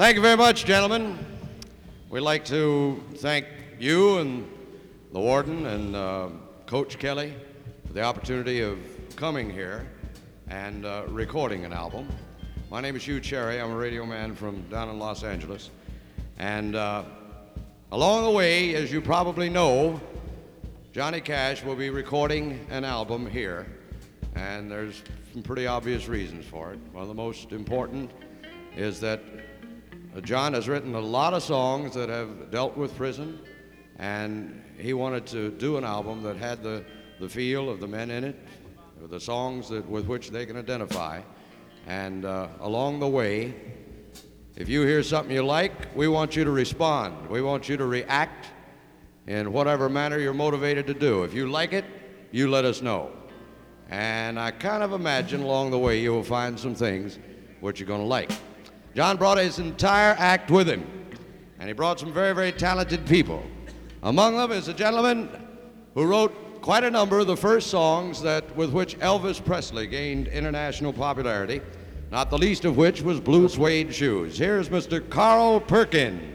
Thank you very much, gentlemen. We'd like to thank you and the warden and Coach Kelly for the opportunity of coming here and recording an album. My name is Hugh Cherry. I'm a radio man from down in Los Angeles. And along the way, as you probably know, Johnny Cash will be recording an album here. And there's some pretty obvious reasons for it. One of the most important is that John has written a lot of songs that have dealt with prison, and he wanted to do an album that had the feel of the men in it, the songs with which they can identify. And along the way, if you hear something you like, we want you to respond. We want you to react in whatever manner you're motivated to do. If you like it, you let us know. And I kind of imagine along the way you will find some things which you're going to like. John brought his entire act with him, and he brought some very, very talented people. Among them is a gentleman who wrote quite a number of the first songs with which Elvis Presley gained international popularity, not the least of which was Blue Suede Shoes. Here's Mr. Carl Perkins.